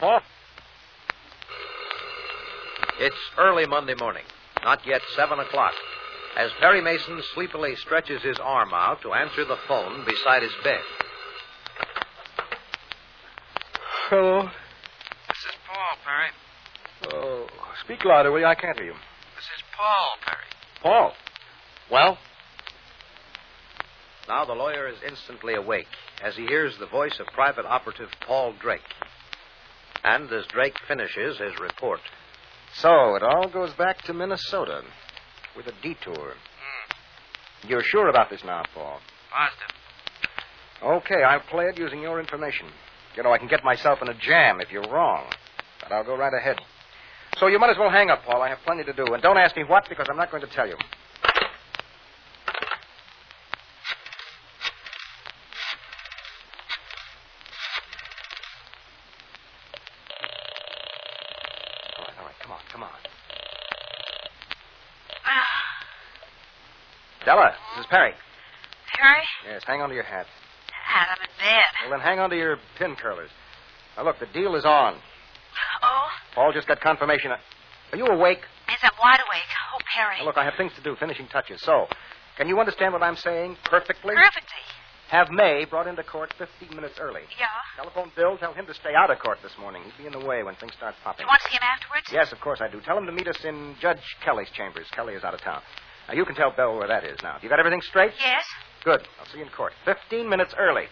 Paul? It's early Monday morning, not yet 7 o'clock, as Perry Mason sleepily stretches his arm out to answer the phone beside his bed. Hello? This is Paul, Perry. Oh, speak louder, will you? I can't hear you. This is Paul, Perry. Paul? Well? Now the lawyer is instantly awake as he hears the voice of Private Operative Paul Drake. And as Drake finishes his report. So, it all goes back to Minnesota with a detour. You're sure about this now, Paul? Positive. Okay, I'll play it using your information. You know, I can get myself in a jam if you're wrong. But I'll go right ahead. So you might as well hang up, Paul. I have plenty to do. And don't ask me what, because I'm not going to tell you. All right, come on. Della, this is Perry. Perry? Yes, hang on to your hat. Dad, I'm in bed. Well, then hang on to your pin curlers. Now, look, the deal is on. Oh? Paul just got confirmation. Are you awake? Yes, I'm wide awake. Oh, Perry. Now, look, I have things to do, finishing touches. So, can you understand what I'm saying perfectly? Perfectly. Have May brought into court 15 minutes early. Yeah? Telephone Bill, tell him to stay out of court this morning. He'll be in the way when things start popping. You want to see him afterwards? Yes, of course I do. Tell him to meet us in Judge Kelly's chambers. Kelly is out of town. Now, you can tell Bell where that is now. You got everything straight? Yes. Good. I'll see you in court. 15 minutes early.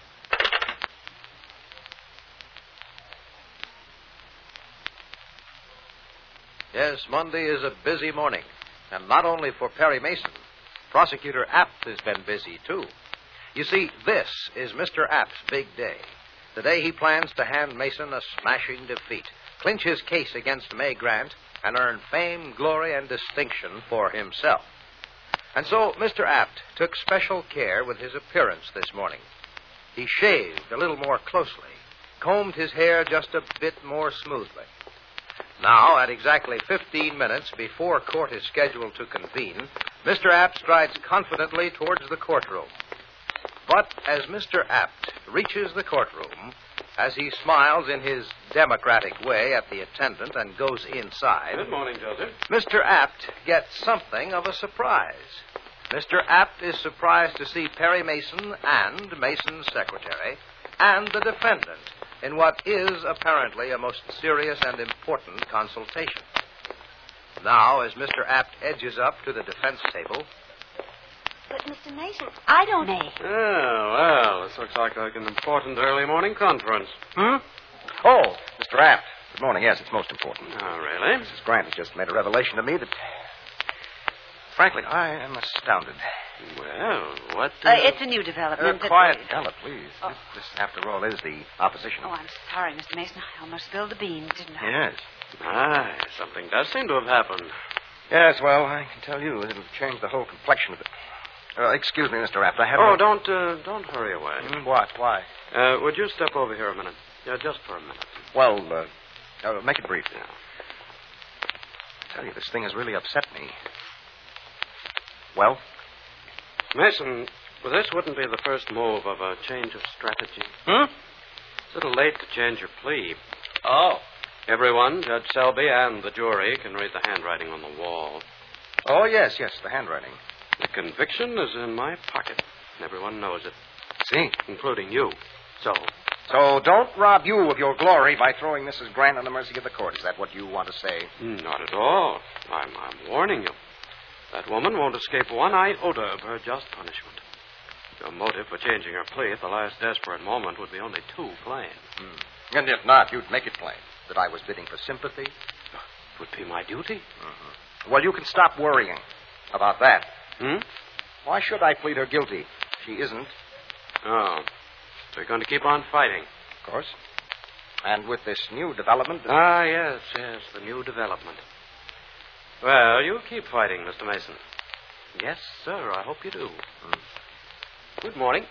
Yes, Monday is a busy morning. And not only for Perry Mason. Prosecutor Apt has been busy, too. You see, this is Mr. Apt's big day. The day he plans to hand Mason a smashing defeat, clinch his case against May Grant, and earn fame, glory, and distinction for himself. And so Mr. Apt took special care with his appearance this morning. He shaved a little more closely, combed his hair just a bit more smoothly. Now, at exactly 15 minutes before court is scheduled to convene, Mr. Apt strides confidently towards the courtroom. But as Mr. Apt reaches the courtroom, as he smiles in his democratic way at the attendant and goes inside... Good morning, Joseph. Mr. Apt gets something of a surprise. Mr. Apt is surprised to see Perry Mason and Mason's secretary and the defendant in what is apparently a most serious and important consultation. Now, as Mr. Apt edges up to the defense table... But, Mr. Mason, I don't... May. Oh, well, this looks like an important early morning conference. Oh, Mr. Apt. Good morning. Yes, it's most important. Oh, really? Mrs. Grant has just made a revelation to me that... Frankly, I am astounded. Well, what... It's a new development. Quiet, Della, please. Oh. This, after all, is the opposition. Oh, I'm sorry, Mr. Mason. I almost spilled the beans, didn't I? Yes. Aye, something does seem to have happened. Yes, well, I can tell you it'll change the whole complexion of it. Excuse me, Mr. Apt. I have... Oh, don't hurry away. What? Why? Would you step over here a minute? Yeah, just for a minute. Well, make it brief. Yeah. I tell you, this thing has really upset me. Well? Mason, this wouldn't be the first move of a change of strategy. It's a little late to change your plea. Oh. Everyone, Judge Selby and the jury, can read the handwriting on the wall. Oh, yes, the handwriting. The conviction is in my pocket. Everyone knows it. See? Including you. So don't rob you of your glory by throwing Mrs. Grant on the mercy of the court. Is that what you want to say? Not at all. I'm warning you. That woman won't escape one iota of her just punishment. Your motive for changing her plea at the last desperate moment would be only too plain. And if not, you'd make it plain that I was bidding for sympathy. It would be my duty. Mm-hmm. Well, you can stop worrying about that. Why should I plead her guilty? She isn't. Oh. So you're going to keep on fighting? Of course. And with this new development... Ah, yes, the new development. Well, you keep fighting, Mr. Mason. Yes, sir, I hope you do. Good morning.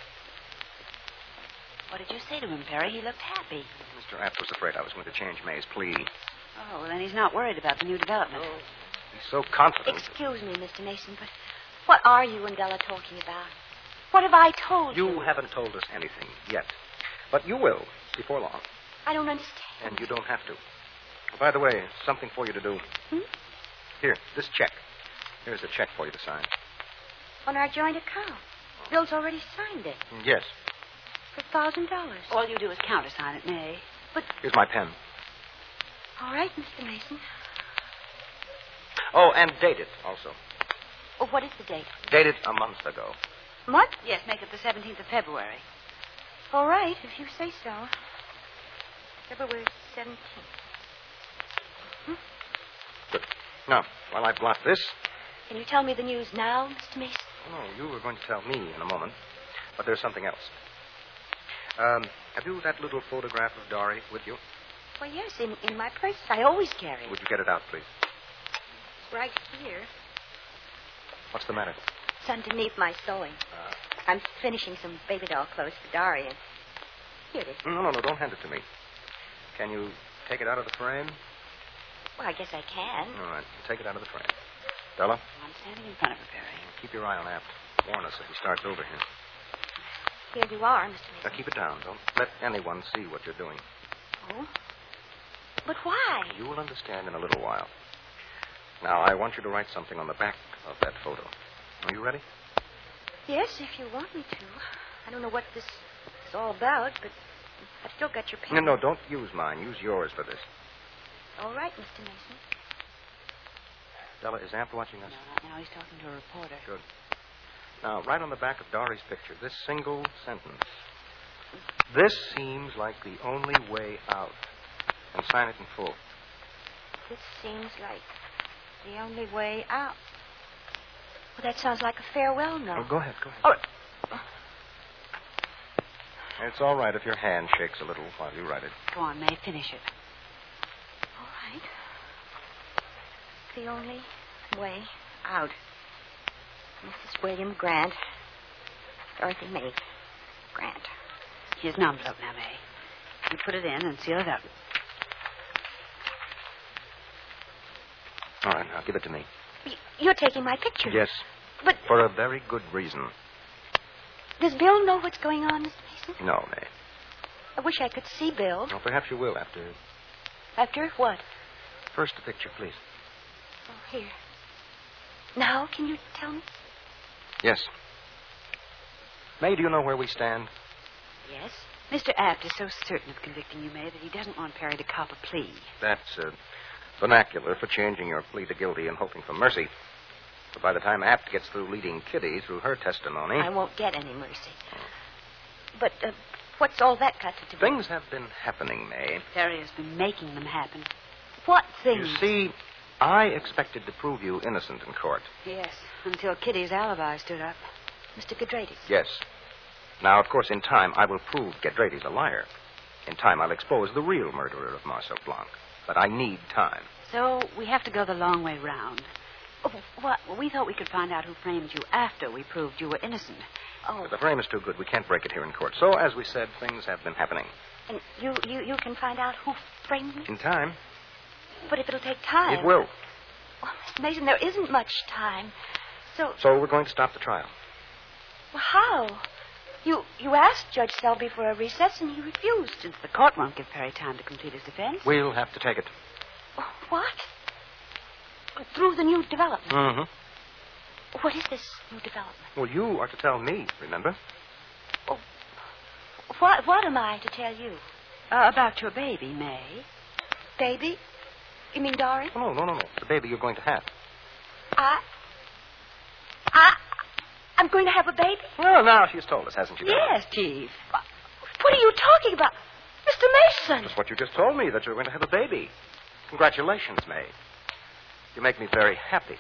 What did you say to him, Perry? He looked happy. Mr. Apt was afraid I was going to change May's plea. Oh, well, then he's not worried about the new development. Oh, he's so confident. Excuse me, Mr. Mason, but what are you and Della talking about? What have I told you? You haven't told us anything yet. But you will, before long. I don't understand. And you don't have to. By the way, something for you to do. Here, this check. Here's a check for you to sign. On our joint account. Bill's already signed it. Yes. For $1,000. All you do is countersign it, May. Here's my pen. All right, Mr. Mason. Oh, and date it also. Oh, what is the date? Date it a month ago. What? Yes, make it the 17th of February. All right, if you say so. February 17th. Good. Now, while I've blocked this... Can you tell me the news now, Mr. Mason? No, you were going to tell me in a moment. But there's something else. Have you that little photograph of Dory with you? Well, yes, in my purse. I always carry it. Would you get it out, please? Right here. What's the matter? It's underneath my sewing. I'm finishing some baby doll clothes for Dory, and here it is. No, don't hand it to me. Can you take it out of the frame? Well, I guess I can. All right, take it out of the frame. Bella? I'm standing in front of her, Perry. Keep your eye on Apt. Warn us if he starts over here. Here you are, Mr. Mason. Now, keep it down. Don't let anyone see what you're doing. Oh? But why? You will understand in a little while. Now, I want you to write something on the back of that photo. Are you ready? Yes, if you want me to. I don't know what this is all about, but I've still got your pen. No, don't use mine. Use yours for this. All right, Mr. Mason. Della, is Apt watching us? No, not now. He's talking to a reporter. Good. Now, write on the back of Dory's picture this single sentence. This seems like the only way out. And sign it in full. This seems like the only way out. Well, that sounds like a farewell note. Oh, go ahead. Oh. It's all right if your hand shakes a little while you write it. Go on, May. Finish it. All right. The only way out. Mrs. William Grant. Dorothy May Grant. Here's an envelope now, May. You put it in and seal it up. All right, now give it to me. You're taking my picture. Yes. But For a very good reason. does Bill know what's going on, Mr. Mason? No, May. I wish I could see Bill. Well, perhaps you will after. After what? First, the picture, please. Oh, here. Now, can you tell me? Yes. May, do you know where we stand? Yes. Mr. Apt is so certain of convicting you, May, that he doesn't want Perry to cop a plea. That's vernacular for changing your plea to guilty and hoping for mercy. But by the time Apt gets through leading Kitty through her testimony... I won't get any mercy. But what's all that got to do with... Things have been happening, May. Perry has been making them happen. What things? You see, I expected to prove you innocent in court. Yes, until Kitty's alibi stood up. Mr. Gedrades. Yes. Now, of course, in time, I will prove Gedrades a liar. In time, I'll expose the real murderer of Marcel Blanc. But I need time. So we have to go the long way round. Oh, what? Well, we thought we could find out who framed you after we proved you were innocent. Oh, But the frame is too good. We can't break it here in court. So, as we said, things have been happening. and you can find out who framed me? In time, But if it'll take time... it will. Oh, Mr. Mason, there isn't much time. So So we're going to stop the trial. well, how? You asked Judge Selby for a recess, and he refused. Since the court won't give Perry time to complete his defense. We'll have to take it. Oh, what? Through the new development. Mm-hmm. What is this new development? Well, you are to tell me, remember? What am I to tell you? About your baby, May. Baby? You mean Dory? Oh, no. The baby you're going to have. I'm going to have a baby? Well, now she's told us, hasn't she? Bella? Yes, Chief. What are you talking about? Mr. Mason! That's what you just told me, that you're going to have a baby. Congratulations, May. You make me very happy.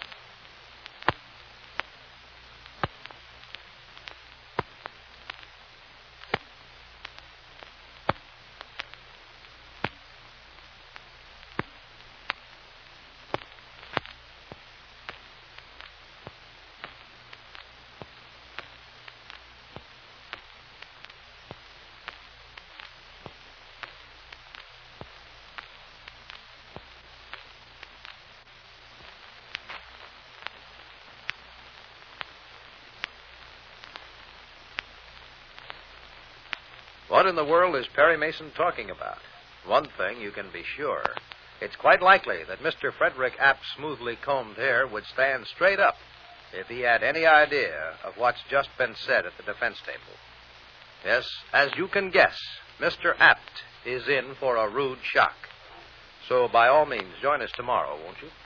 What in the world is Perry Mason talking about? One thing you can be sure. It's quite likely that Mr. Frederick App's smoothly combed hair would stand straight up if he had any idea of what's just been said at the defense table. Yes, as you can guess, Mr. Apt is in for a rude shock. So by all means, join us tomorrow, won't you?